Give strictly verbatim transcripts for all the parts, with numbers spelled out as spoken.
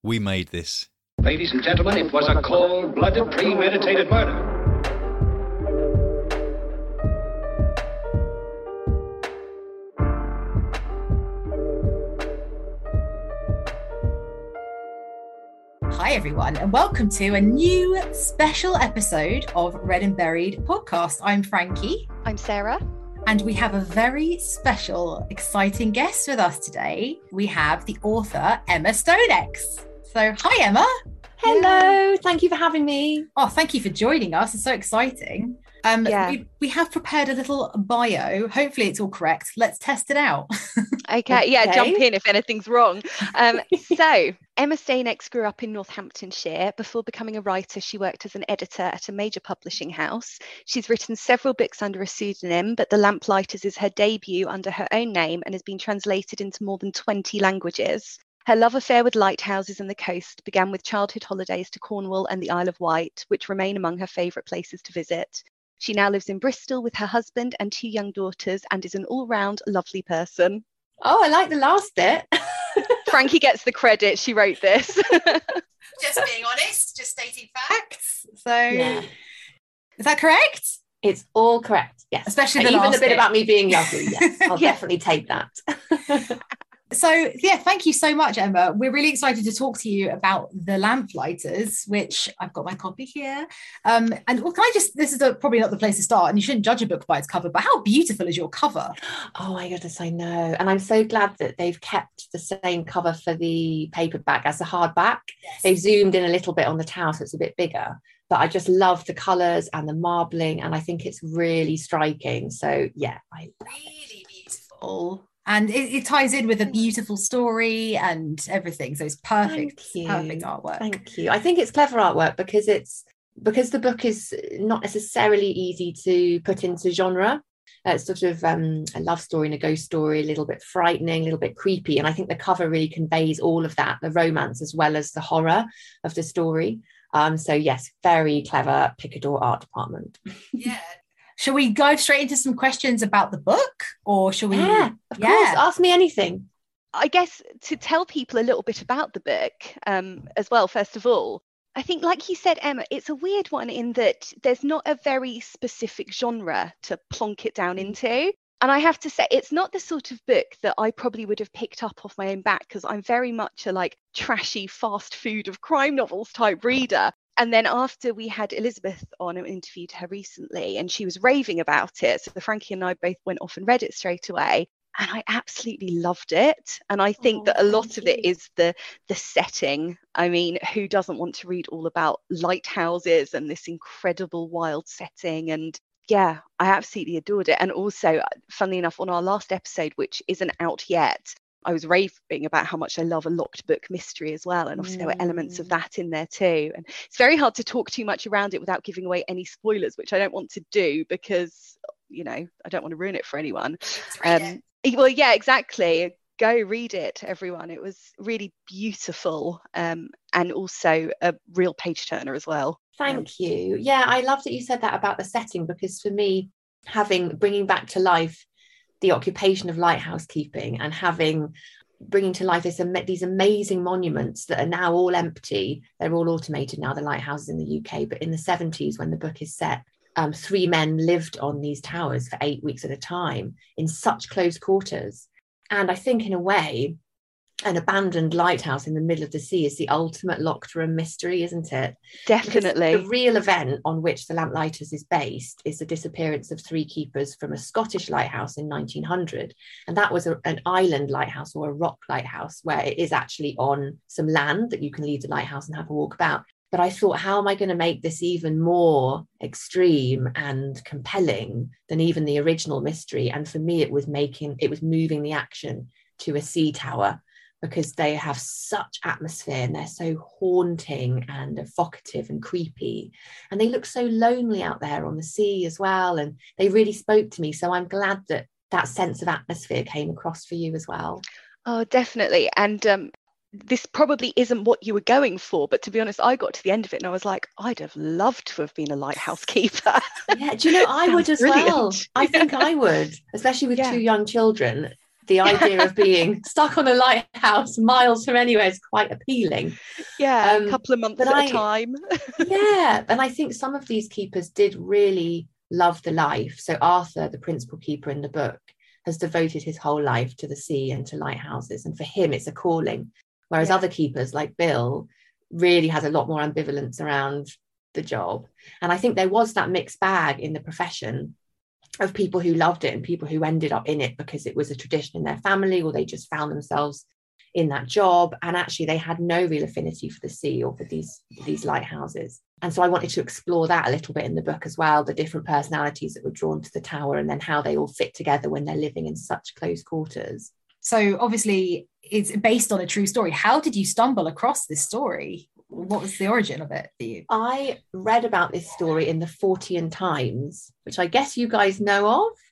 We made this. Ladies and gentlemen, it was a cold-blooded, premeditated murder. Hi everyone, and welcome to a new special episode of Read and Buried podcast. I'm Frankie. I'm Sarah. And we have a very special, exciting guest with us today. We have the author, Emma Stonex. So, hi Emma. Hello, thank you for having me. Oh, thank you for joining us. It's so exciting. Um, yeah. we, we have prepared a little bio. Hopefully it's all correct. Let's test it out. Okay, yeah, okay. Jump in if anything's wrong. Um, so, Emma Stonex grew up in Northamptonshire. Before becoming a writer, she worked as an editor at a major publishing house. She's written several books under a pseudonym, but The Lamplighters is her debut under her own name and has been translated into more than twenty languages. Her love affair with lighthouses and the coast began with childhood holidays to Cornwall and the Isle of Wight, which remain among her favourite places to visit. She now lives in Bristol with her husband and two young daughters and is an all-round lovely person. Oh, I like the last bit. Frankie gets the credit. She wrote this. Just being honest, just stating facts. So, yeah. Is that correct? It's all correct, yes. Especially the even last the bit, bit about me being lovely, yes. I'll yeah. definitely take that. So, yeah, thank you so much, Emma. We're really excited to talk to you about The Lamplighters, which I've got my copy here. Um, and well, can I just, this is a, probably not the place to start, and you shouldn't judge a book by its cover, but how beautiful is your cover? Oh my goodness, I know. And I'm so glad that they've kept the same cover for the paperback as the hardback. Yes. They've zoomed in a little bit on the tower, so it's a bit bigger. But I just love the colours and the marbling, and I think it's really striking. So, yeah, I love really it. Beautiful. And it, it ties in with a beautiful story and everything. So it's perfect, perfect artwork. Thank you. I think it's clever artwork because it's because the book is not necessarily easy to put into genre. Uh, it's sort of um, a love story and a ghost story, a little bit frightening, a little bit creepy. And I think the cover really conveys all of that, the romance as well as the horror of the story. Um, so yes, very clever Picador art department. Yeah. Shall we go straight into some questions about the book, or shall we? Yeah, of yeah. course. Ask me anything. I guess to tell people a little bit about the book um, as well, first of all, I think, like you said, Emma, it's a weird one in that there's not a very specific genre to plonk it down into. And I have to say, it's not the sort of book that I probably would have picked up off my own back, because I'm very much a like trashy fast food of crime novels type reader. And then after we had Elizabeth on and interviewed her recently, and she was raving about it, so Frankie and I both went off and read it straight away, and I absolutely loved it. And I think oh, that a lot of it is the the setting. I mean, who doesn't want to read all about lighthouses and this incredible wild setting? And yeah, I absolutely adored it. And also, funnily enough, on our last episode, which isn't out yet, I was raving about how much I love a locked book mystery as well. And obviously mm. there were elements of that in there too. And it's very hard to talk too much around it without giving away any spoilers, which I don't want to do because, you know, I don't want to ruin it for anyone. Um, well, yeah, exactly. Go read it, everyone. It was really beautiful um, and also a real page turner as well. Thank um, you. Yeah, I love that you said that about the setting, because for me, having bringing back to life the occupation of lighthouse keeping and having bringing to life this, these amazing monuments that are now all empty. They're all automated now, the lighthouses in the U K. But in the seventies, when the book is set, um, three men lived on these towers for eight weeks at a time in such close quarters. And I think in a way, an abandoned lighthouse in the middle of the sea is the ultimate locked room mystery, isn't it? Definitely. Because the real event on which The Lamplighters is based is the disappearance of three keepers from a Scottish lighthouse in nineteen hundred. And that was a, an island lighthouse, or a rock lighthouse, where it is actually on some land that you can leave the lighthouse and have a walk about. But I thought, how am I going to make this even more extreme and compelling than even the original mystery? And for me, it was making, it was moving the action to a sea tower, because they have such atmosphere and they're so haunting and evocative and creepy. And they look so lonely out there on the sea as well. And they really spoke to me. So I'm glad that that sense of atmosphere came across for you as well. Oh, definitely. And um, this probably isn't what you were going for, but to be honest, I got to the end of it and I was like, I'd have loved to have been a lighthouse keeper. Yeah, do you know, I would as brilliant. well. I think I would, especially with yeah. two young children. the idea of being stuck on a lighthouse miles from anywhere is quite appealing. Yeah, Um, a couple of months at I, a time. Yeah, and I think some of these keepers did really love the life. So Arthur, the principal keeper in the book, has devoted his whole life to the sea and to lighthouses, and for him it's a calling, whereas Yeah. other keepers like Bill really has a lot more ambivalence around the job. And I think there was that mixed bag in the profession of people who loved it and people who ended up in it because it was a tradition in their family, or they just found themselves in that job, and actually they had no real affinity for the sea or for these these lighthouses. And so I wanted to explore that a little bit in the book as well, the different personalities that were drawn to the tower, and then how they all fit together when they're living in such close quarters. So obviously it's based on a true story. How did you stumble across this story? What was the origin of it for you? I read about this story in the Fortean Times, which I guess you guys know of.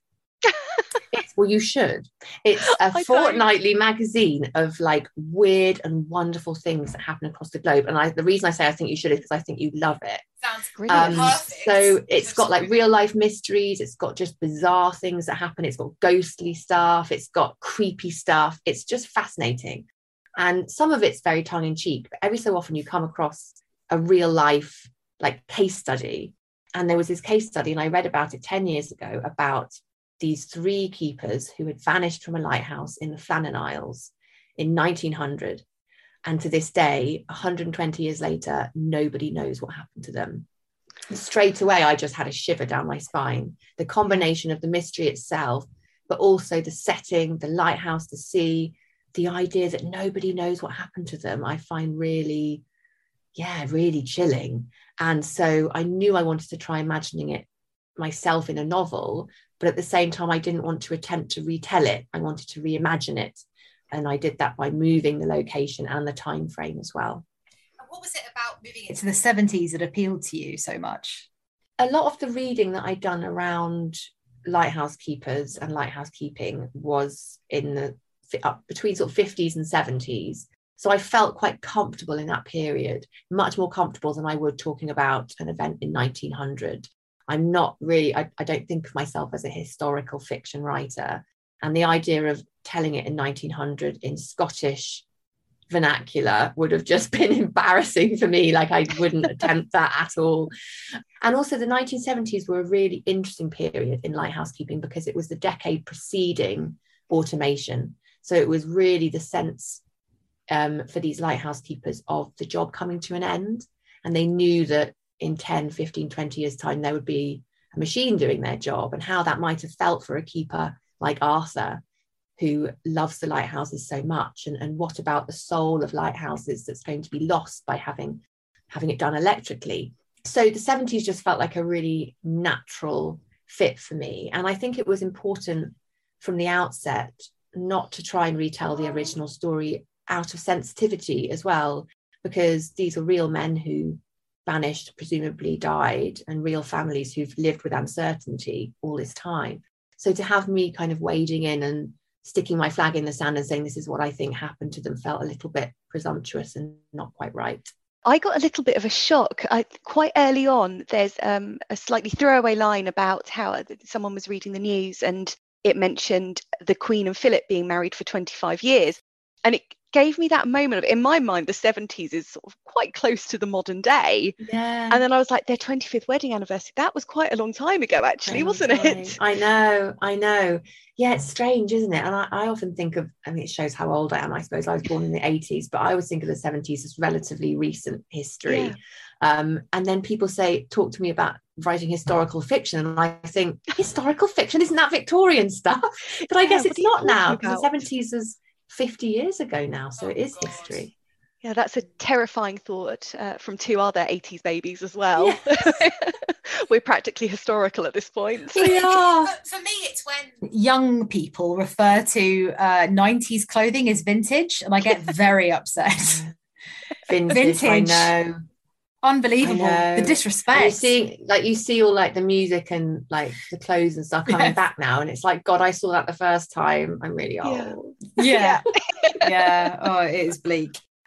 It's, well, you should. It's a I fortnightly don't. magazine of like weird and wonderful things that happen across the globe. And I, the reason I say I think you should is because I think you love it. Sounds brilliant. Um, so it's got like real life mysteries. It's got just bizarre things that happen. It's got ghostly stuff. It's got creepy stuff. It's just fascinating. And some of it's very tongue in cheek, but every so often you come across a real life like case study. And there was this case study, and I read about it ten years ago, about these three keepers who had vanished from a lighthouse in the Flannan Isles in nineteen hundred. And to this day, one hundred twenty years later, nobody knows what happened to them. Straight away, I just had a shiver down my spine. The combination of the mystery itself, but also the setting, the lighthouse, the sea, the idea that nobody knows what happened to them, I find really, yeah, really chilling. And so I knew I wanted to try imagining it myself in a novel, but at the same time, I didn't want to attempt to retell it. I wanted to reimagine it. And I did that by moving the location and the time frame as well. What was it about moving it to the seventies that appealed to you so much? A lot of the reading that I'd done around lighthouse keepers and lighthouse keeping was in the up between sort of fifties and seventies. So I felt quite comfortable in that period, much more comfortable than I would talking about an event in nineteen hundred. I'm not really, I, I don't think of myself as a historical fiction writer. And the idea of telling it in nineteen hundred in Scottish vernacular would have just been embarrassing for me. Like I wouldn't attempt that at all. And also the nineteen seventies were a really interesting period in lighthouse keeping because it was the decade preceding automation. So it was really the sense um, for these lighthouse keepers of the job coming to an end. And they knew that in ten, fifteen, twenty years time, there would be a machine doing their job, and how that might have felt for a keeper like Arthur, who loves the lighthouses so much. And, and what about the soul of lighthouses that's going to be lost by having, having it done electrically? So the seventies just felt like a really natural fit for me. And I think it was important from the outset not to try and retell the original story out of sensitivity as well, because these are real men who vanished, presumably died, and real families who've lived with uncertainty all this time. So to have me kind of wading in and sticking my flag in the sand and saying this is what I think happened to them felt a little bit presumptuous and not quite right. I got a little bit of a shock. I, quite early on, there's um, a slightly throwaway line about how someone was reading the news and it mentioned the Queen and Philip being married for twenty-five years. And it gave me that moment of, in my mind, the seventies is sort of quite close to the modern day. Yeah. And then I was like, their twenty-fifth wedding anniversary, that was quite a long time ago, actually, wasn't it? I know, I know. Yeah, it's strange, isn't it? And I, I often think of, I mean, it shows how old I am, I suppose. I was born in the eighties, but I always think of the seventies as relatively recent history. Yeah. Um, and then people say, talk to me about writing historical fiction. And I think, historical fiction, isn't that Victorian stuff? But I Yeah, guess what it's are you not now, talking because the about? seventies was fifty years ago now. So it is history. Yeah, that's a terrifying thought uh, from two other eighties babies as well. Yes. We're practically historical at this point. We are. For me, it's when young people refer to uh, nineties clothing as vintage, and I get very upset. Vintage, Vintage. I know. Unbelievable. I know. The disrespect. And you see, like you see all like the music and like the clothes and stuff coming Yes. back now, and it's like, God, I saw that the first time. I'm really Yeah. old. Yeah. Yeah. Oh, it is bleak.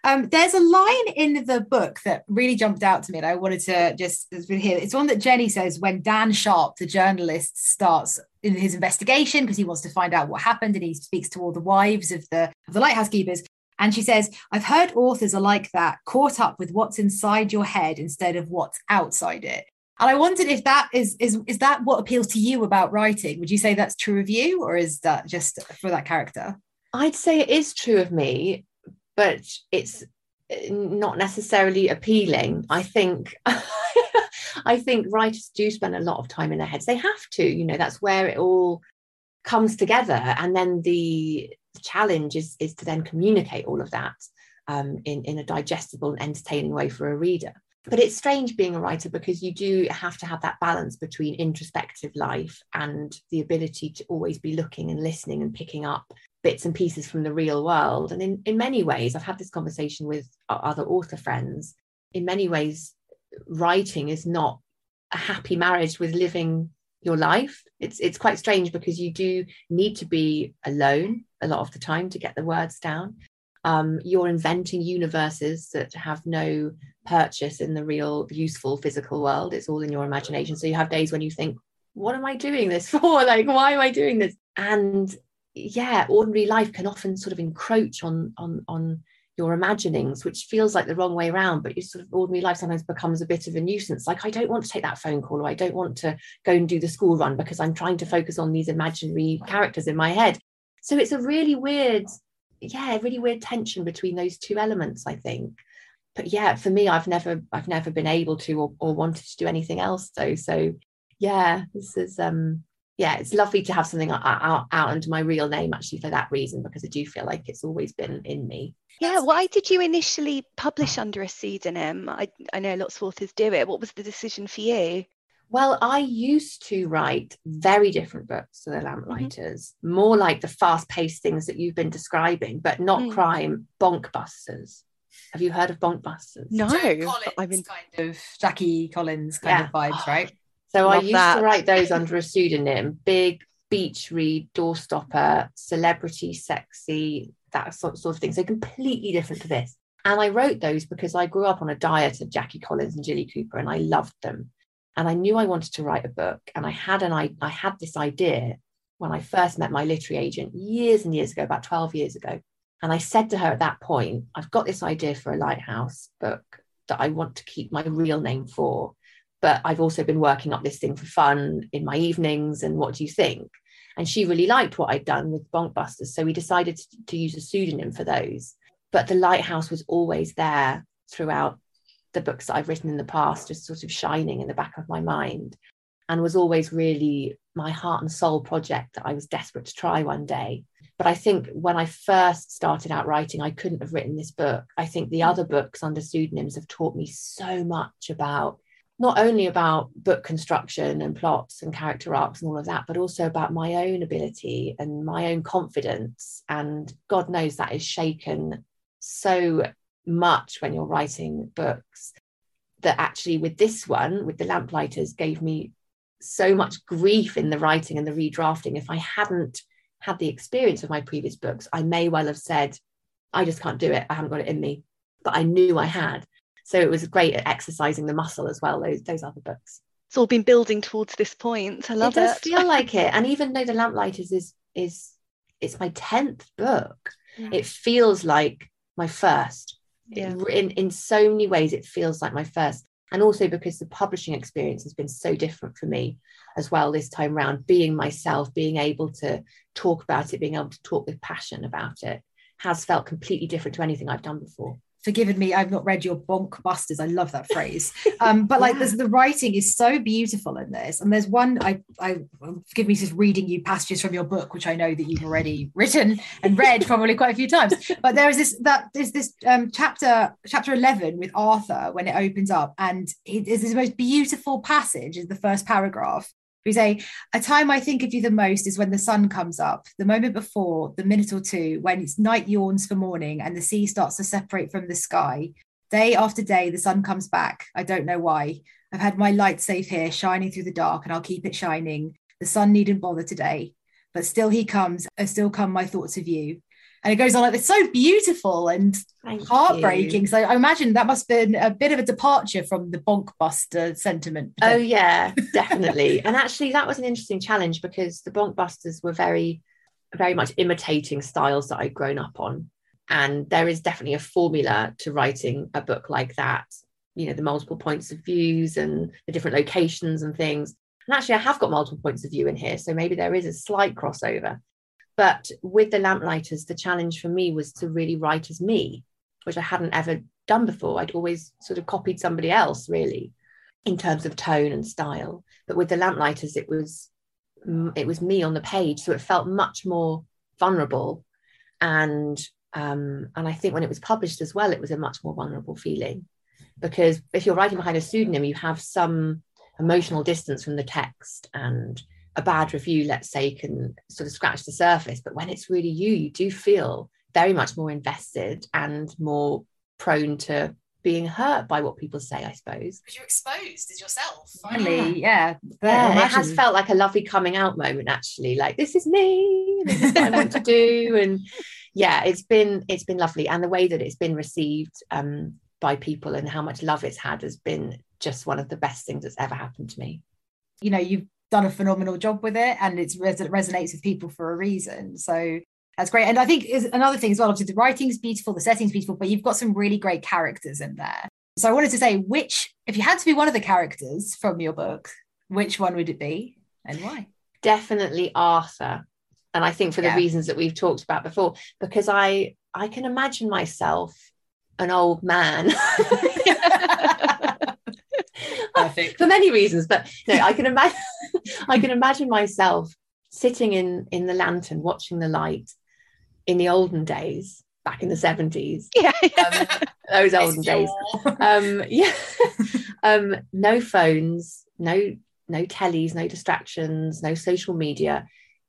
Um, there's a line in the book that really jumped out to me, and I wanted to just hear. It's one that Jenny says when Dan Sharp, the journalist, starts in his investigation because he wants to find out what happened, and he speaks to all the wives of the of the lighthouse keepers. And she says, "I've heard authors are like that, caught up with what's inside your head instead of what's outside it." And I wondered if that is is is that what appeals to you about writing? Would you say that's true of you, or is that just for that character? I'd say it is true of me, but it's not necessarily appealing. I think I think writers do spend a lot of time in their heads. They have to, you know, that's where it all comes together. And then the challenge is, is to then communicate all of that um, in, in a digestible and entertaining way for a reader. But it's strange being a writer because you do have to have that balance between introspective life and the ability to always be looking and listening and picking up bits and pieces from the real world. And in, in many ways, I've had this conversation with other author friends, in many ways, writing is not a happy marriage with living your life. It's it's quite strange because you do need to be alone a lot of the time to get the words down. Um, you're inventing universes that have no purchase in the real useful physical world. It's all in your imagination. So you have days when you think, what am I doing this for? Like, why am I doing this? And yeah, ordinary life can often sort of encroach on on on your imaginings, which feels like the wrong way around, but your sort of ordinary life sometimes becomes a bit of a nuisance. Like, I don't want to take that phone call, or I don't want to go and do the school run because I'm trying to focus on these imaginary characters in my head. So it's a really weird, yeah, really weird tension between those two elements, I think. But yeah, for me, I've never, I've never been able to or, or wanted to do anything else though. So yeah, this is, um, yeah, it's lovely to have something out, out, out under my real name actually for that reason, because I do feel like it's always been in me. Yeah, why did you initially publish under a pseudonym? I, I know lots of authors do it. What was the decision for you? Well, I used to write very different books to The Lamplighters, mm-hmm. more like the fast-paced things that you've been describing, but not mm. crime, bonkbusters. Have you heard of bonkbusters? No. Collins, I mean, kind of Jackie Collins kind yeah. of vibes, right? So Love I used that. to write those under a pseudonym, big beach read, doorstopper, celebrity, sexy, that sort, sort of thing. So completely different to this. And I wrote those because I grew up on a diet of Jackie Collins and Jilly Cooper, and I loved them. And I knew I wanted to write a book. And I had an I, I had this idea when I first met my literary agent years and years ago, about twelve years ago. And I said to her at that point, I've got this idea for a lighthouse book that I want to keep my real name for. But I've also been working up this thing for fun in my evenings. And what do you think? And she really liked what I'd done with Bonkbusters. So we decided to, to use a pseudonym for those. But the lighthouse was always there throughout the books that I've written in the past, just sort of shining in the back of my mind, and was always really my heart and soul project that I was desperate to try one day. But I think when I first started out writing, I couldn't have written this book. I think the other books under pseudonyms have taught me so much about, not only about book construction and plots and character arcs and all of that, but also about my own ability and my own confidence. And God knows that is shaken so much when you're writing books, that actually with this one, with The Lamplighters, gave me so much grief in the writing and the redrafting. If I hadn't had the experience of my previous books, I may well have said, I just can't do it, I haven't got it in me. But I knew I had. So it was great at exercising the muscle as well, those, those other books. It's all been building towards this point. I love it. It does feel like it. And even though The Lamplighters is, is it's my tenth book, mm. it feels like my first. Yeah. In, in so many ways, it feels like my first. And also because the publishing experience has been so different for me as well this time round, being myself, being able to talk about it, being able to talk with passion about it, has felt completely different to anything I've done before. Forgive me, I've not read your Bonkbusters. I love that phrase. Um, but like, yeah. the writing is so beautiful in this. And there's one, I, I forgive me just reading you passages from your book, which I know that you've already written and read probably quite a few times. But there is this, that there's this um, chapter, chapter eleven with Arthur when it opens up, and it is the most beautiful passage is the first paragraph. We say, a time I think of you the most is when the sun comes up, the moment before, the minute or two, when it's night yawns for morning and the sea starts to separate from the sky. Day after day, the sun comes back. I don't know why. I've had my light safe here, shining through the dark, and I'll keep it shining. The sun needn't bother today, but still he comes, and still come my thoughts of you. And it goes on like it's so beautiful and Thank heartbreaking. you. So I imagine that must have been a bit of a departure from the Bonkbuster sentiment. Oh yeah, definitely. And actually that was an interesting challenge because the Bonkbusters were very, very much imitating styles that I'd grown up on. And there is definitely a formula to writing a book like that, you know, the multiple points of views and the different locations and things. And actually, I have got multiple points of view in here, so maybe there is a slight crossover. But with the Lamplighters, the challenge for me was to really write as me, which I hadn't ever done before. I'd always sort of copied somebody else, really, in terms of tone and style. But with the Lamplighters, it was it was me on the page, so it felt much more vulnerable. And um, and I think when it was published as well, it was a much more vulnerable feeling, because if you're writing behind a pseudonym, you have some emotional distance from the text, and a bad review, let's say, can sort of scratch the surface. But when it's really you, you do feel very much more invested and more prone to being hurt by what people say, I suppose. Because you're exposed as yourself. Finally, yeah. Yeah, yeah it has felt like a lovely coming out moment, actually. Like, this is me, this is what I want to do. And yeah, it's been it's been lovely. And the way that it's been received um, by people and how much love it's had has been just one of the best things that's ever happened to me. You know, you've done a phenomenal job with it, and it's res- resonates with people for a reason. So that's great. And I think is another thing as well, obviously the writing's beautiful, the setting's beautiful, but you've got some really great characters in there. So I wanted to say, which, if you had to be one of the characters from your book, which one would it be and why? Definitely Arthur. And I think for the yeah. reasons that we've talked about before, because I I can imagine myself an old man. Perfect. For many reasons, but no, I can imagine I can imagine myself sitting in in the lantern watching the light in the olden days, back in the seventies. Yeah, um, those olden days. Um, yeah. um, no phones, no no tellies, no distractions, no social media,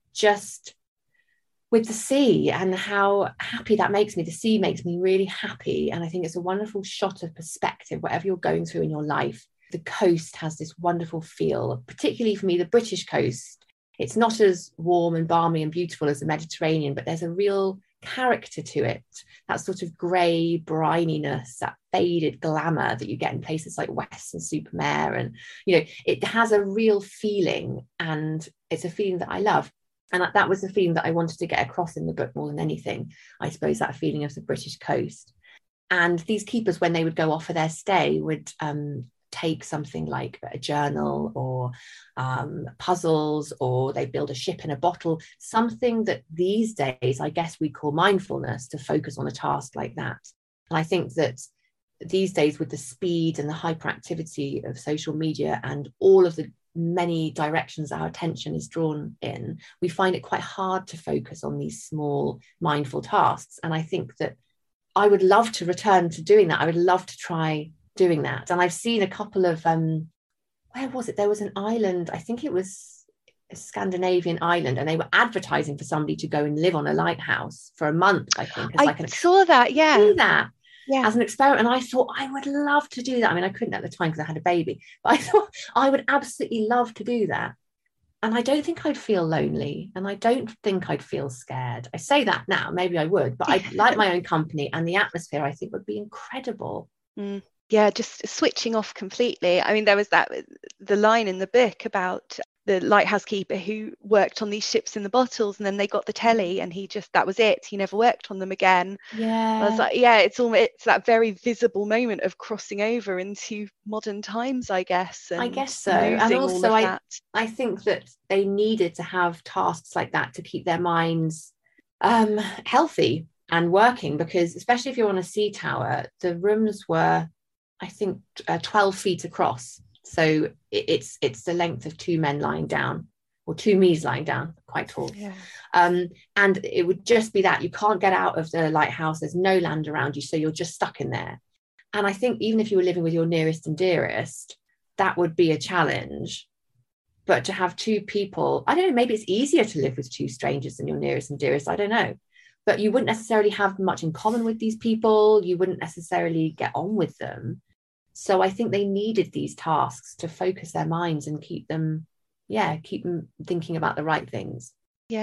just with the sea, and how happy that makes me. The sea makes me really happy, and I think it's a wonderful shot of perspective, whatever you're going through in your life. The coast has this wonderful feel, particularly for me, the British coast. It's not as warm and balmy and beautiful as the Mediterranean, but there's a real character to it, that sort of grey brininess, that faded glamour that you get in places like Weston-super-Mare. And, you know, it has a real feeling, and it's a feeling that I love. And that was the feeling that I wanted to get across in the book more than anything, I suppose, that feeling of the British coast. And these keepers, when they would go off for their stay, would um, take something like a journal or um, puzzles, or they build a ship in a bottle, something that these days, I guess, we call mindfulness, to focus on a task like that. And I think that these days, with the speed and the hyperactivity of social media and all of the many directions our attention is drawn in, we find it quite hard to focus on these small mindful tasks. And I think that I would love to return to doing that. I would love to try doing that. And I've seen a couple of um where was it, there was an island, I think it was a Scandinavian island, and they were advertising for somebody to go and live on a lighthouse for a month, I think. As I like an, saw that, yeah. do that yeah. as an experiment. And I thought I would love to do that. I mean, I couldn't at the time because I had a baby, but I thought I would absolutely love to do that. And I don't think I'd feel lonely, and I don't think I'd feel scared. I say that now, maybe I would, but I like my own company, and the atmosphere, I think, would be incredible. Mm. Yeah, just switching off completely. I mean, there was that the line in the book about the lighthouse keeper who worked on these ships in the bottles, and then they got the telly, and he just, that was it. He never worked on them again. Yeah, I was like, yeah, it's almost, it's that very visible moment of crossing over into modern times, I guess. And I guess so. And also, I that. I think that they needed to have tasks like that to keep their minds um, healthy and working, because especially if you're on a sea tower, the rooms were, I think, uh, twelve feet across. So it, it's it's the length of two men lying down, or two me's lying down, quite tall. Yeah. Um, and it would just be that you can't get out of the lighthouse. There's no land around you, so you're just stuck in there. And I think even if you were living with your nearest and dearest, that would be a challenge. But to have two people, I don't know, maybe it's easier to live with two strangers than your nearest and dearest. I don't know. But you wouldn't necessarily have much in common with these people. You wouldn't necessarily get on with them. So I think they needed these tasks to focus their minds and keep them, yeah, keep them thinking about the right things. Yeah.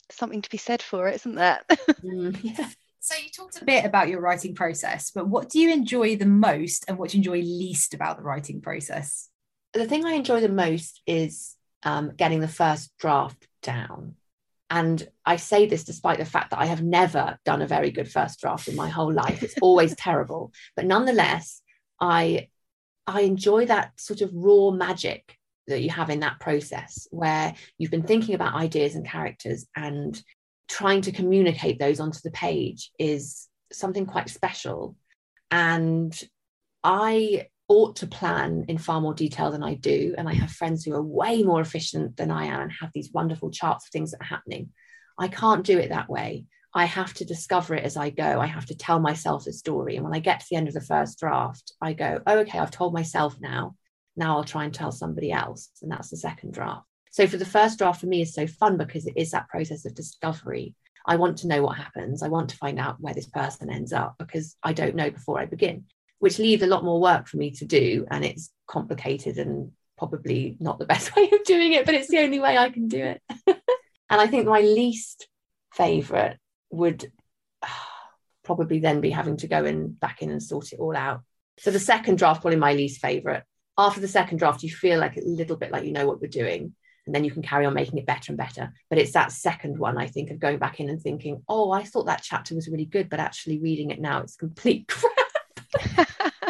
Something to be said for it, isn't there? Mm, yeah. So you talked a bit about your writing process, but what do you enjoy the most and what do you enjoy least about the writing process? The thing I enjoy the most is um, getting the first draft down. And I say this despite the fact that I have never done a very good first draft in my whole life. It's always terrible. But nonetheless, I I enjoy that sort of raw magic that you have in that process, where you've been thinking about ideas and characters, and trying to communicate those onto the page is something quite special. And I ought to plan in far more detail than I do. And I have friends who are way more efficient than I am and have these wonderful charts of things that are happening. I can't do it that way. I have to discover it as I go. I have to tell myself a story. And when I get to the end of the first draft, I go, oh, okay, I've told myself now. Now I'll try and tell somebody else. And that's the second draft. So for the first draft for me is so fun because it is that process of discovery. I want to know what happens. I want to find out where this person ends up because I don't know before I begin, which leaves a lot more work for me to do. And it's complicated and probably not the best way of doing it, but it's the only way I can do it. And I think my least favourite would uh, probably then be having to go in back in and sort it all out. So the second draft, probably my least favourite. After the second draft, you feel like a little bit like you know what you're doing, and then you can carry on making it better and better. But it's that second one, I think, of going back in and thinking, oh, I thought that chapter was really good, but actually reading it now, it's complete crap.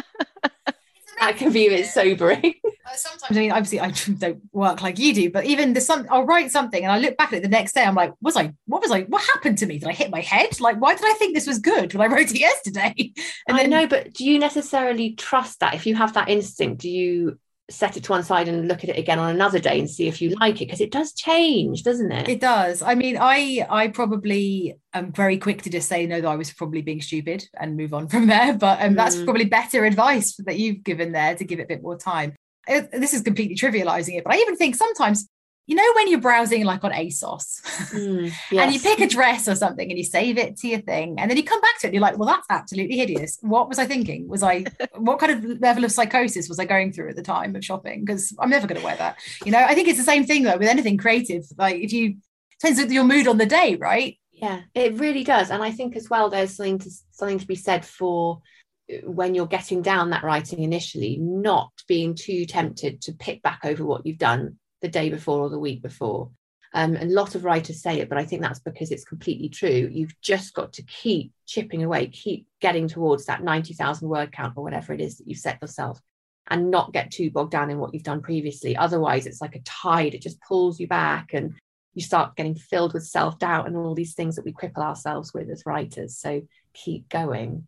That can be a bit sobering. Uh, sometimes, I mean, obviously I don't work like you do, but even the some I'll write something and I look back at it the next day, I'm like, was I, what was I, what happened to me? Did I hit my head? Like, why did I think this was good when I wrote it yesterday? And I then, know, but do you necessarily trust that? If you have that instinct, do you set it to one side and look at it again on another day and see if you like it? Because it does change, doesn't it? It does. I mean, I I probably am very quick to just say no, that I was probably being stupid and move on from there. But um, mm. that's probably better advice that you've given there, to give it a bit more time. It, this is completely trivializing it, but I even think sometimes, you know, when you're browsing like on ASOS mm, yes. and you pick a dress or something and you save it to your thing and then you come back to it and you're like, well, that's absolutely hideous. What was I thinking? Was I, what kind of level of psychosis was I going through at the time of shopping? Because I'm never going to wear that. You know, I think it's the same thing though with anything creative. Like if you, depends on your mood on the day, right? Yeah, it really does. And I think as well, there's something to, something to be said for when you're getting down that writing initially, not being too tempted to pick back over what you've done the day before or the week before. Um, and a lot of writers say it, but I think that's because it's completely true. You've just got to keep chipping away, keep getting towards that ninety thousand word count or whatever it is that you set yourself, and not get too bogged down in what you've done previously. Otherwise, it's like a tide. It just pulls you back and you start getting filled with self-doubt and all these things that we cripple ourselves with as writers. So keep going.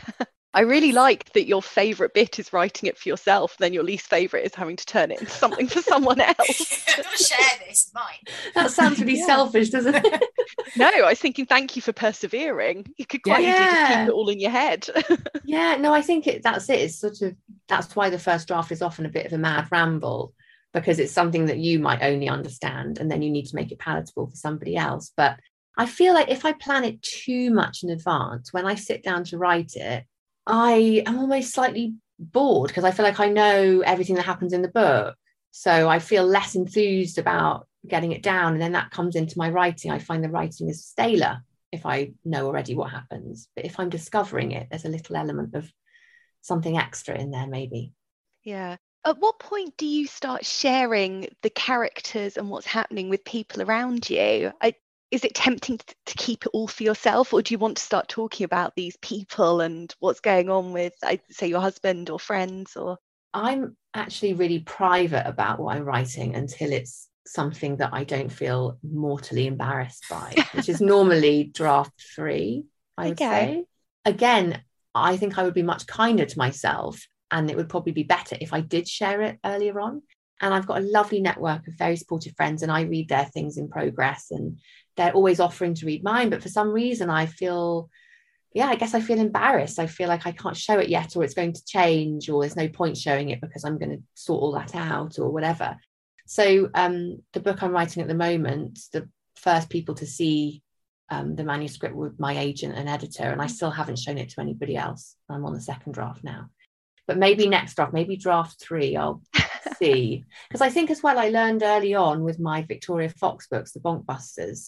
I really like that your favourite bit is writing it for yourself, then your least favourite is having to turn it into something for someone else. I'm going to share this, mine. That sounds really yeah. selfish, doesn't it? No, I was thinking, thank you for persevering. You could quite yeah. easily just keep it all in your head. Yeah, no, I think it, that's it. It's sort of, that's why the first draft is often a bit of a mad ramble, because it's something that you might only understand and then you need to make it palatable for somebody else. But I feel like if I plan it too much in advance, when I sit down to write it, I am almost slightly bored because I feel like I know everything that happens in the book. So I feel less enthused about getting it down. And then that comes into my writing. I find the writing is staler if I know already what happens. But if I'm discovering it, there's a little element of something extra in there, maybe. Yeah. At what point do you start sharing the characters and what's happening with people around you? I, Is it tempting to keep it all for yourself, or do you want to start talking about these people and what's going on with, I'd say, your husband or friends? Or I'm actually really private about what I'm writing until it's something that I don't feel mortally embarrassed by, which is normally draft three, I would okay. say. Again, I think I would be much kinder to myself, and it would probably be better if I did share it earlier on. And I've got a lovely network of very supportive friends, and I read their things in progress, and they're always offering to read mine. But for some reason, I feel, yeah, I guess I feel embarrassed. I feel like I can't show it yet, or it's going to change, or there's no point showing it because I'm going to sort all that out or whatever. So um, the book I'm writing at the moment, the first people to see um, the manuscript were my agent and editor, and I still haven't shown it to anybody else. I'm on the second draft now. But maybe next draft, maybe draft three, I'll see. Because I think as well, I learned early on with my Victoria Fox books, the Bonkbusters,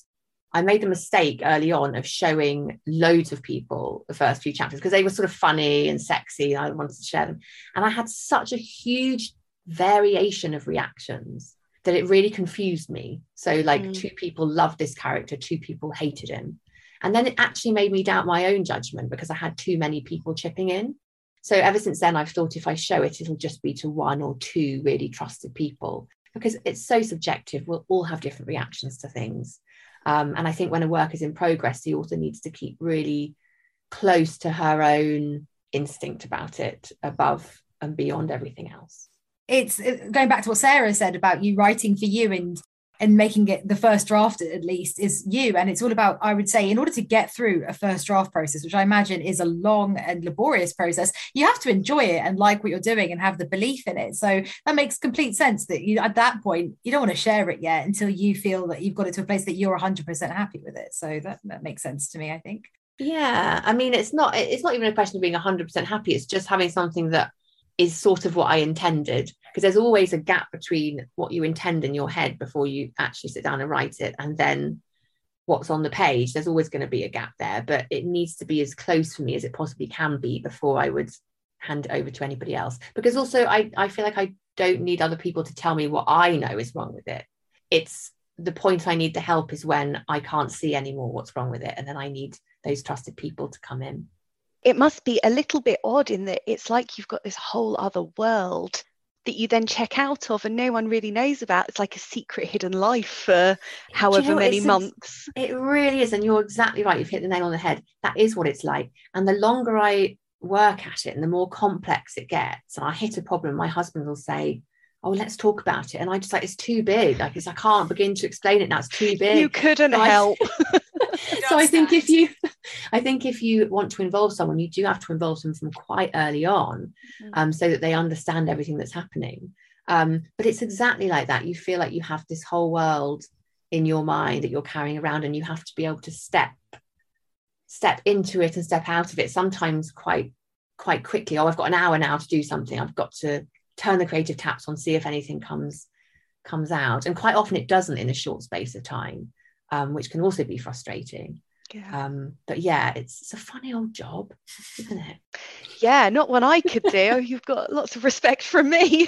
I made the mistake early on of showing loads of people the first few chapters because they were sort of funny and sexy. And I wanted to share them. And I had such a huge variation of reactions that it really confused me. So like mm. two people loved this character, two people hated him. And then it actually made me doubt my own judgment because I had too many people chipping in. So ever since then, I've thought if I show it, it'll just be to one or two really trusted people because it's so subjective. We'll all have different reactions to things. Um, and I think when a work is in progress, the author needs to keep really close to her own instinct about it, above and beyond everything else. It's going back to what Sarah said about you writing for you and and making it the first draft, at least, is you. And it's all about, I would say, in order to get through a first draft process, which I imagine is a long and laborious process, you have to enjoy it and like what you're doing and have the belief in it. So that makes complete sense that you, at that point, you don't want to share it yet until you feel that you've got it to a place that you're one hundred percent happy with it. So that, that makes sense to me, I think. Yeah, I mean, it's not, it's not even a question of being one hundred percent happy. It's just having something that is sort of what I intended, because there's always a gap between what you intend in your head before you actually sit down and write it and then what's on the page. There's always going to be a gap there, but it needs to be as close for me as it possibly can be before I would hand it over to anybody else. Because also I, I feel like I don't need other people to tell me what I know is wrong with it. It's the point I need the help is when I can't see anymore what's wrong with it, and then I need those trusted people to come in. It must be a little bit odd in that it's like you've got this whole other world that you then check out of and no one really knows about. It's like a secret hidden life for however you know, many months. It really is. And you're exactly right. You've hit the nail on the head. That is what it's like. And the longer I work at it and the more complex it gets, and I hit a problem, my husband will say, oh, let's talk about it. And I just like, it's too big. Like, it's, I can't begin to explain it now. It's too big. You couldn't so help. I, so I think if you, I think if you want to involve someone, you do have to involve them from quite early on, um, so that they understand everything that's happening. Um, but it's exactly like that. You feel like you have this whole world in your mind that you're carrying around, and you have to be able to step, step into it and step out of it. Sometimes quite, quite quickly. Oh, I've got an hour now to do something. I've got to turn the creative taps on, see if anything comes, comes out. And quite often it doesn't in a short space of time. Um, which can also be frustrating. Yeah. Um, but yeah, it's, it's a funny old job, isn't it? Yeah, not one I could do. You've got lots of respect from me.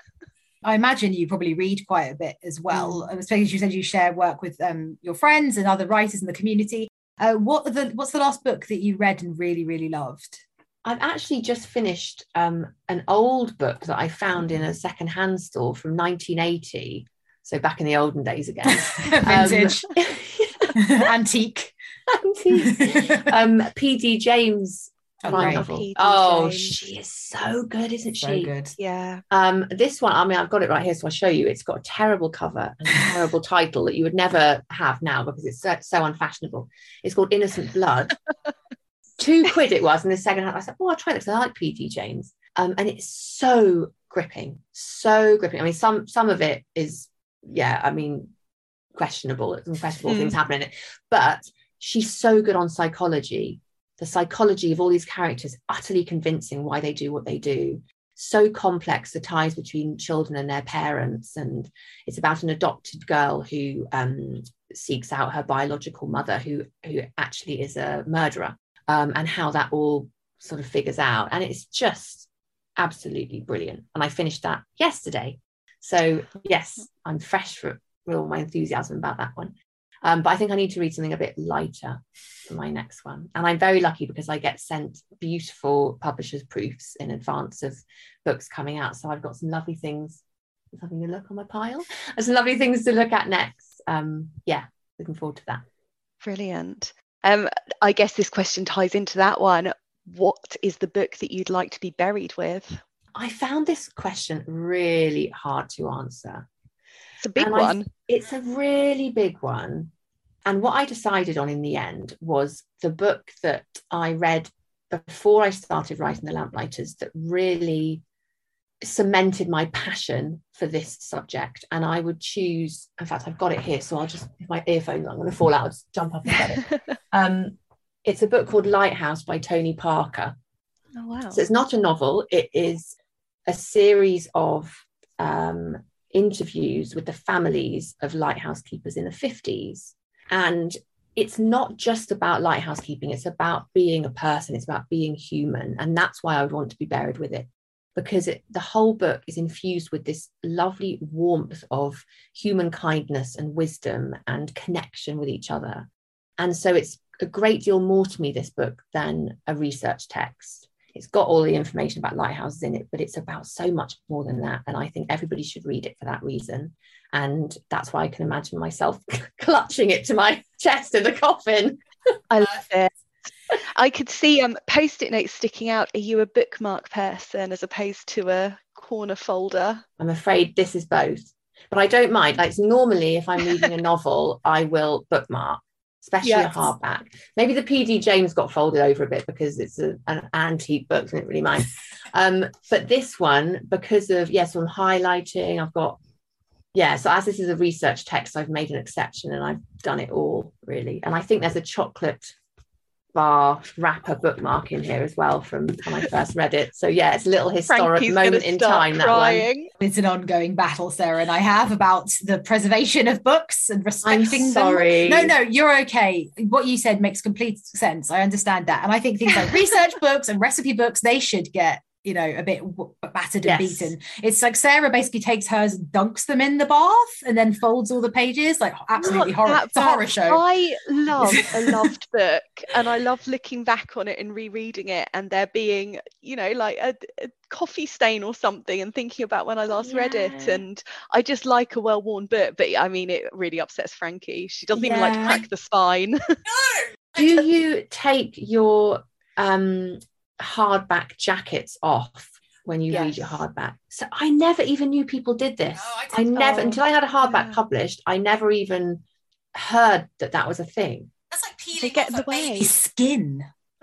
I imagine you probably read quite a bit as well, mm. especially as you said you share work with um, your friends and other writers in the community. Uh, what are the, what's the last book that you read and really, really loved? I've actually just finished um, an old book that I found in a secondhand store from nineteen eighty. So back in the olden days again. Vintage. Um, Antique. Antique. um, P D James. Oh, right. novel. Oh, she is so good, isn't so she? So good. Yeah. Um, this one, I mean, I've got it right here, so I'll show you. It's got a terrible cover and a terrible title that you would never have now because it's so, so unfashionable. It's called Innocent Blood. Two quid it was in the second hand. I said, oh, I'll try this. I like P D James. Um, and it's so gripping, so gripping. I mean, some some of it is, yeah, I mean, questionable, some questionable mm. things happen in it, but she's so good on psychology, the psychology of all these characters, utterly convincing why they do what they do, so complex, the ties between children and their parents. And it's about an adopted girl who um, seeks out her biological mother, who who actually is a murderer, um, and how that all sort of figures out. And it's just absolutely brilliant. And I finished that yesterday. So yes, I'm fresh for, with all my enthusiasm about that one. Um, but I think I need to read something a bit lighter for my next one. And I'm very lucky because I get sent beautiful publishers' proofs in advance of books coming out. So I've got some lovely things, having a look on my pile. There's some lovely things to look at next. Um, yeah, looking forward to that. Brilliant. Um, I guess this question ties into that one. What is the book that you'd like to be buried with? I found this question really hard to answer. It's a big and one. I, it's a really big one. And what I decided on in the end was the book that I read before I started writing The Lamplighters that really cemented my passion for this subject. And I would choose, in fact, I've got it here, so I'll just, if my earphones are going to fall out, I'll just jump up and get it. um, it's a book called Lighthouse by Tony Parker. Oh, wow. So it's not a novel. It is a series of um, interviews with the families of lighthouse keepers in the fifties. And it's not just about lighthouse keeping, it's about being a person, it's about being human. And that's why I would want to be buried with it, because it, the whole book is infused with this lovely warmth of human kindness and wisdom and connection with each other. And so it's a great deal more to me, this book, than a research text. It's got all the information about lighthouses in it, but it's about so much more than that. And I think everybody should read it for that reason. And that's why I can imagine myself clutching it to my chest in the coffin. I love it. I could see um post-it notes sticking out. Are you a bookmark person as opposed to a corner folder? I'm afraid this is both, but I don't mind. Like, normally if I'm reading a novel, I will bookmark, especially Yes. a hardback. Maybe the P D James got folded over a bit because it's a, an antique book, so I didn't really mind. Um, but this one, because of, yes, I'm highlighting, I've got, yeah, so as this is a research text, I've made an exception and I've done it all, really. And I think there's a chocolate bar wrapper bookmark in here as well from when I first read it. So yeah, it's a little historic Frankie's moment gonna in start time, that one. crying. It's an ongoing battle Sarah and I have about the preservation of books and I'm respecting sorry. them. No, no, you're okay. What you said makes complete sense. I understand that. And I think things like research books and recipe books, they should get, you know, a bit w- battered and Yes. beaten. It's like Sarah basically takes hers, dunks them in the bath and then folds all the pages. Like absolutely Not horror. that It's a horror bad. show. I love a loved book, and I love looking back on it and rereading it, and there being, you know, like a, a coffee stain or something, and thinking about when I last read it. Yeah. And I just like a well-worn book, but I mean, it really upsets Frankie. She doesn't even like to Yeah. crack the spine. Do you take your um hardback jackets off when you read Yes. your hardback? So I never even knew people did this. No, I I didn't. never, Oh, until I had a hardback yeah. published, I never even heard that that was a thing. That's like peeling They get off in the a baby's way. skin.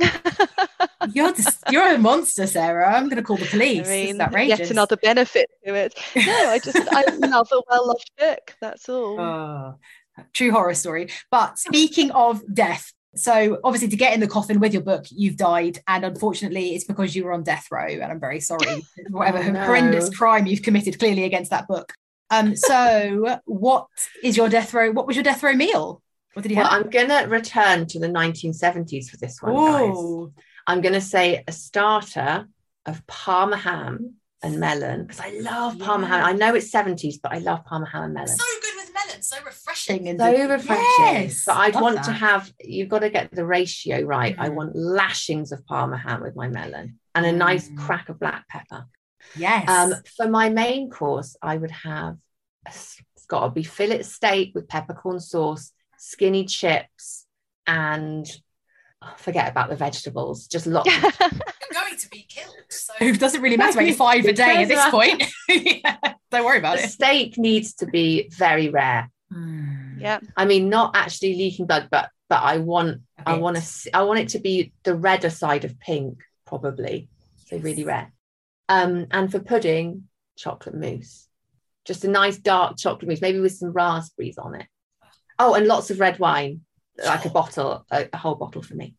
You're just, you're a monster, Sarah. I'm going to call the police. I This is mean, outrageous. yet another benefit to it. No, I just I love a well-loved book. That's all. Oh, true horror story. But speaking of death, so obviously to get in the coffin with your book, you've died, and unfortunately it's because you were on death row, and I'm very sorry for whatever Oh, no. horrendous crime you've committed clearly against that book. Um, so what is your death row? What was your death row meal? What did you Well, have? I'm going to return to the nineteen seventies for this one, guys. Ooh, I'm going to say a starter of Parma ham and melon, because I love Parma ham. Yeah. I know it's seventies, but I love Parma ham and melon. good with melon, so refreshing. And So refreshing. Yes, But I'd love want to that. have, you've got to get the ratio right. I Mm. want lashings of Parma ham with my melon and a nice Mm. crack of black pepper. Yes. Um, for my main course, I would have, it's got to be fillet steak with peppercorn sauce, skinny chips, and oh, forget about the vegetables. Just lots of You're going to be killed. So it doesn't really matter about your five a day at this point. Yeah, don't worry about the it. steak needs to be very rare. Yeah. I mean, not actually leaking blood, but but I want A I bit. want to I want it to be the redder side of pink, probably. So really rare. Um, and for pudding, chocolate mousse. Just a nice dark chocolate mousse, maybe with some raspberries on it. Oh, and lots of red wine, like a bottle, a, a whole bottle for me.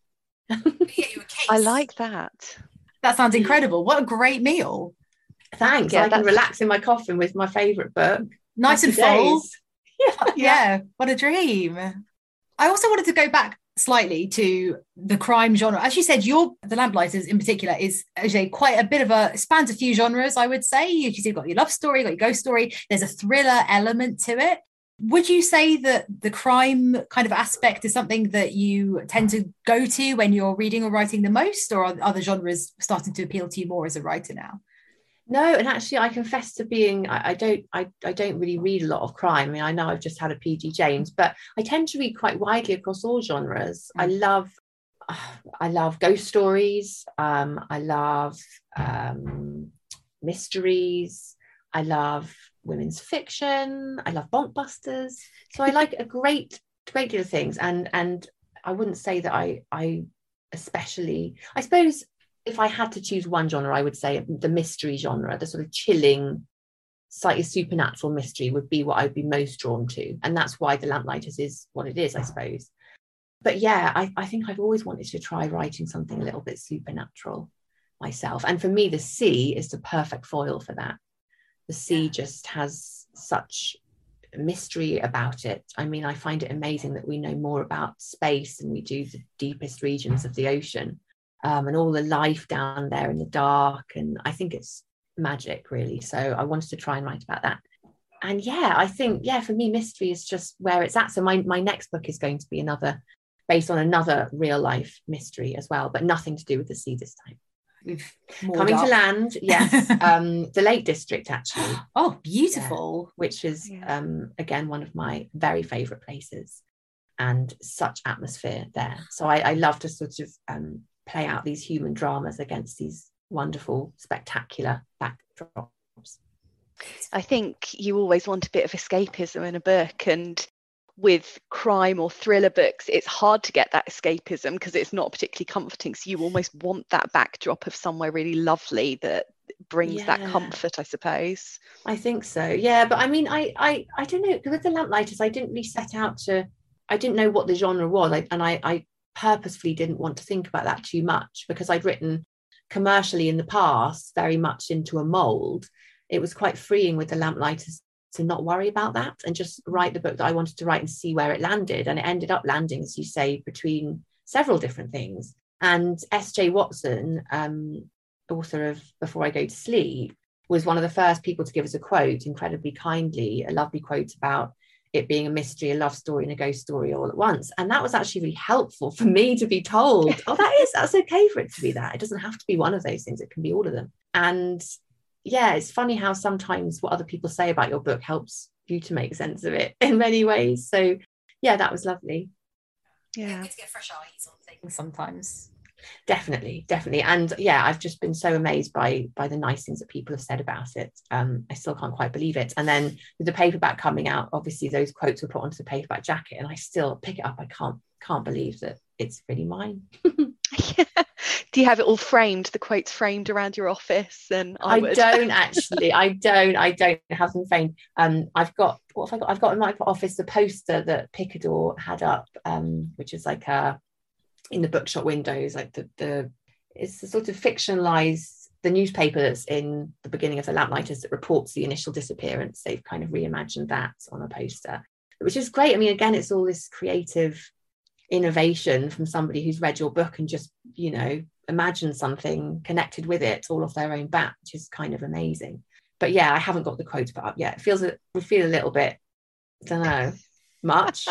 I like that. That sounds incredible. What a great meal. Thanks. Yeah, I can that's- relax in my coffin with my favourite book. Nice Happy and full. days. Yeah. yeah, what a dream. I also wanted to go back slightly to the crime genre. As you said, your The Lamplighters in particular is actually quite a bit of a spans a few genres, I would say. You- You've got your love story, got your ghost story. There's a thriller element to it. Would you say that the crime kind of aspect is something that you tend to go to when you're reading or writing the most, or are other genres starting to appeal to you more as a writer now? No, and actually I confess to being I, I don't I, I don't really read a lot of crime. I mean, I know I've just had a P D James, but I tend to read quite widely across all genres. I love I love ghost stories, um, I love um, mysteries, I love women's fiction, I love bonkbusters. So I like a great great deal of things, and and I wouldn't say that I I especially I suppose if I had to choose one genre, I would say the mystery genre, the sort of chilling, slightly supernatural mystery would be what I'd be most drawn to. And that's why The Lamplighters is what it is, I suppose. But yeah, I, I think I've always wanted to try writing something a little bit supernatural myself. And for me, the sea is the perfect foil for that. The sea Yeah. just has such mystery about it. I mean, I find it amazing that we know more about space than we do the deepest regions of the ocean, um, and all the life down there in the dark. And I think it's magic, really. So I wanted to try and write about that. And yeah, I think, yeah, for me, mystery is just where it's at. So my, my next book is going to be another, based on another real life mystery as well, but nothing to do with the sea this time. We've Coming up. to land, yes. um, the Lake District, actually. Oh, beautiful. Yeah, which is, yeah. um, again, one of my very favourite places, and such atmosphere there. So I, I love to sort of um, play out these human dramas against these wonderful, spectacular backdrops. I think you always want a bit of escapism in a book, and with crime or thriller books, it's hard to get that escapism because it's not particularly comforting. So you almost want that backdrop of somewhere really lovely that brings yeah. that comfort, I suppose. I think so, yeah. But I mean, I I, I don't know, with the Lamplighters, I didn't really set out to, I didn't know what the genre was. I, and I, I purposefully didn't want to think about that too much, because I'd written commercially in the past very much into a mould. It was quite freeing with the Lamplighters to not worry about that and just write the book that I wanted to write and see where it landed. And it ended up landing, as you say, between several different things. And S J Watson, um, author of Before I Go to Sleep, was one of the first people to give us a quote, incredibly kindly, a lovely quote about it being a mystery, a love story and a ghost story all at once. And that was actually really helpful for me to be told, oh, that is, that's okay for it to be that. It doesn't have to be one of those things. It can be all of them. And yeah, it's funny how sometimes what other people say about your book helps you to make sense of it in many ways. So yeah, that was lovely. Yeah, good to get fresh eyes on things sometimes. Definitely, definitely. And yeah, I've just been so amazed by by the nice things that people have said about it. Um, I still can't quite believe it. And then with the paperback coming out, obviously those quotes were put onto the paperback jacket, and I still pick it up. I can't can't believe that it's really mine. Yeah. Do you have it all framed, the quotes framed around your office? And I, I would. don't actually. I don't. I don't have them framed. Um, I've got what have I got? I've got in my office the poster that Picador had up, um, which is like a in the bookshop windows, like the the it's the sort of fictionalized the newspaper that's in the beginning of the Lamplighters that reports the initial disappearance. They've kind of reimagined that on a poster, which is great. I mean, again, it's all this creative innovation from somebody who's read your book and just, you know, imagine something connected with it all off their own bat, which is kind of amazing. But yeah, I haven't got the quotes put up yet. It feels it would feel a little bit, I don't know, much.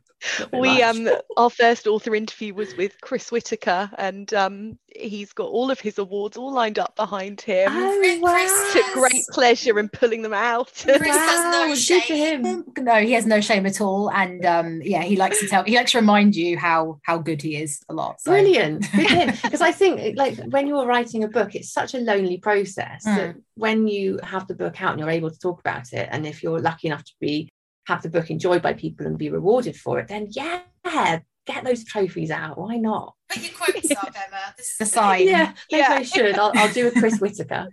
We much. um our first author interview was with Chris Whitaker, and um he's got all of his awards all lined up behind him. Oh, wow. Took great pleasure in pulling them out. Chris Wow, has no good for shame. him. No, he has no shame at all, and um yeah, he likes to tell he likes to remind you how how good he is a lot. So. Brilliant, good for him. Because I think, like, when you're writing a book, it's such a lonely process mm. that when you have the book out and you're able to talk about it, and if you're lucky enough to be have the book enjoyed by people and be rewarded for it, then yeah, get those trophies out. Why not? Put your quotes up, Emma. This is the sign. Yeah, maybe yeah. I should. I'll, I'll do a Chris Whitaker.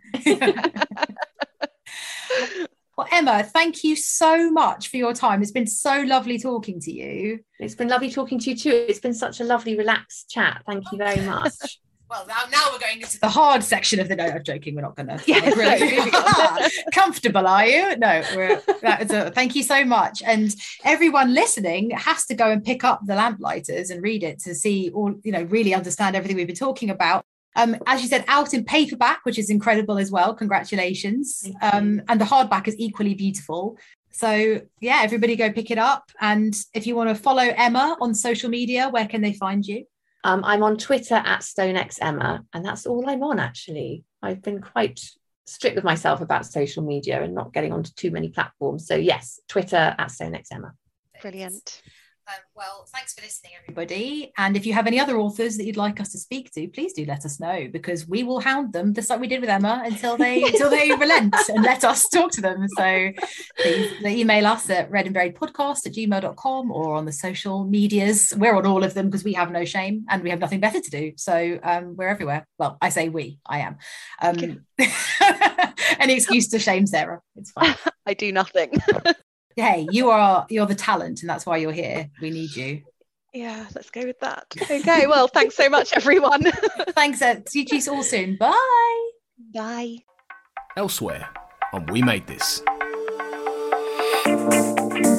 Well, Emma, thank you so much for your time. It's been so lovely talking to you. It's been lovely talking to you too. It's been such a lovely, relaxed chat. Thank you very much. Well, now, now we're going into the hard section of the no, I'm joking, we're not going to. Yeah, really. Comfortable, are you? No, we're, that is a, thank you so much. And everyone listening has to go and pick up The Lamplighters and read it to see all, you know, really understand everything we've been talking about. Um, as you said, out in paperback, which is incredible as well. Congratulations. Um, and the hardback is equally beautiful. So yeah, everybody go pick it up. And if you want to follow Emma on social media, where can they find you? Um, I'm on Twitter at StoneXEmma, and that's all I'm on, actually. I've been quite strict with myself about social media and not getting onto too many platforms. So yes, Twitter at StoneXEmma. Brilliant. Um, well, thanks for listening, everybody. And if you have any other authors that you'd like us to speak to, please do let us know, because we will hound them just like we did with Emma until they until they relent and let us talk to them. So please email us at readandburiedpodcast at gmail dot com or on the social medias. We're on all of them because we have no shame and we have nothing better to do. So um, we're everywhere. Well, I say we, I am. Um, any excuse to shame Sarah. It's fine. I do nothing. Hey, you are you're the talent, and that's why you're here. We need you. Yeah, let's go with that. Okay, well, thanks so much, everyone. Thanks. Uh, see you all soon. Bye. Bye. Elsewhere on We Made This.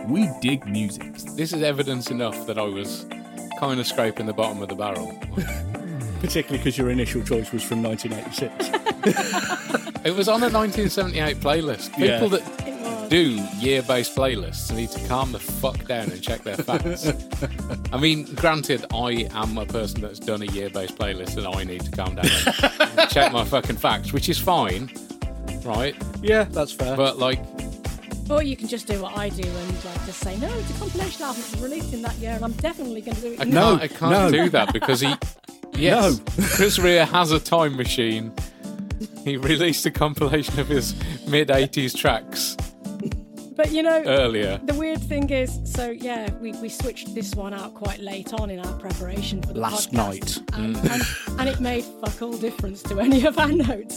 we dig music. This is evidence enough that I was kind of scraping the bottom of the barrel. Particularly because your initial choice was from nineteen eighty-six. It was on a nineteen seventy-eight playlist. People Yeah. that do year-based playlists need to calm the fuck down and check their facts. I mean, granted, I am a person that's done a year-based playlist and I need to calm down and check my fucking facts, which is fine, right? Yeah, that's fair. But, like... Or you can just do what I do and like just say, no, it's a compilation album, it was released in that year and I'm definitely going to do it. I in can't, No, I can't no. do that because he... Yes, No. Chris Rea has a time machine. He released a compilation of his mid-eighties tracks But you know, earlier. the weird thing is, so yeah, we, we switched this one out quite late on in our preparation for the Last podcast. night. And, and, and it made fuck all difference to any of our notes.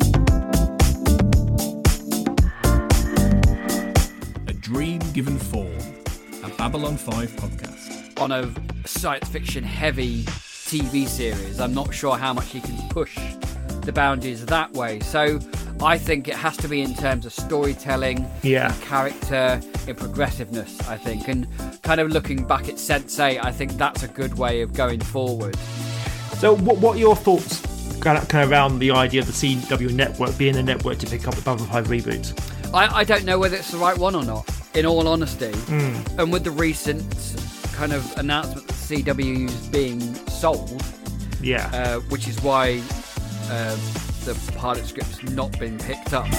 A Dream Given Form, a Babylon five podcast. On a science fiction heavy T V series, I'm not sure how much he can push the boundaries that way. So I think it has to be in terms of storytelling, Yeah. in character, in progressiveness, I think. And kind of looking back at Sense eight, I think that's a good way of going forward. So, what, what are your thoughts kind of, kind of around the idea of the C W network being a network to pick up the Babylon five reboots? I, I don't know whether it's the right one or not, in all honesty. Mm. And with the recent kind of announcement that C W is being sold, Yeah. uh, which is why um, the pilot script's not been picked up.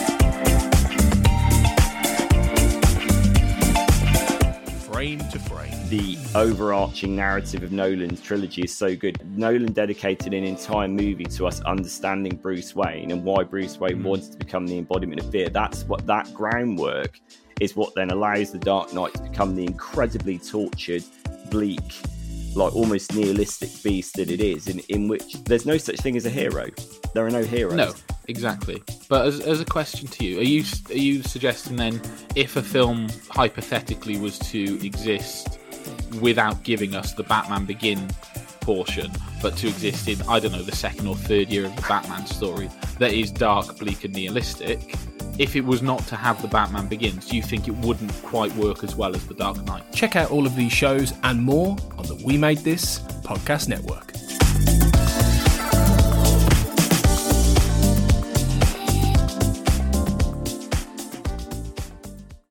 Frame to frame. The overarching narrative of Nolan's trilogy is so good. Nolan dedicated an entire movie to us understanding Bruce Wayne and why Bruce Wayne wanted to become the embodiment of fear. That's what that groundwork is what then allows the Dark Knight to become the incredibly tortured, bleak, like almost nihilistic beast that it is, in, in which there's no such thing as a hero. There are no heroes. No, exactly. But as, as a question to you, are you are you suggesting then, if a film hypothetically was to exist without giving us the Batman Begin portion, but to exist in, I don't know, the second or third year of the Batman story that is dark, bleak and nihilistic, if it was not to have the Batman Begins, do you think it wouldn't quite work as well as the Dark Knight? Check out all of these shows and more on the We Made This podcast network.